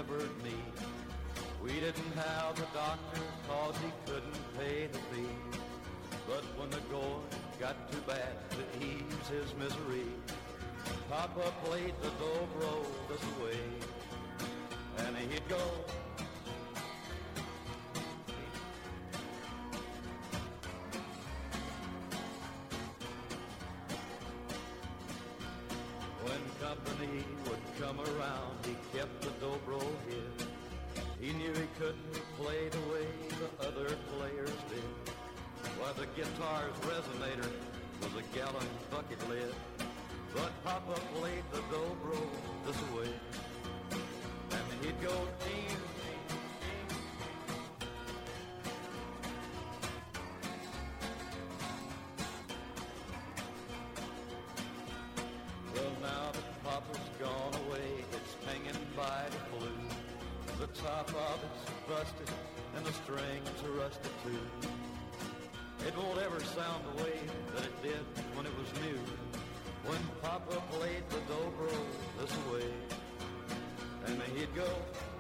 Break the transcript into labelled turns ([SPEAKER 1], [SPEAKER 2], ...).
[SPEAKER 1] ever need. We didn't have a doctor 'cause he couldn't pay the fee. But when the going got too bad to ease his misery, Papa played the dobro this way, and he'd go. When company would come around, he kept the dobro hid. He knew he couldn't play the way the other players did. Why, the guitar's resonator was a gallon bucket lid. But Papa played the dobro this way, and he'd go ding, ding, ding. Well, now that Papa's gone away, it's hanging by the flute. The top of it's busted and the strings are rusted too. It won't ever sound the way that it did when it was new, when Papa played the dobro this way, and he'd go.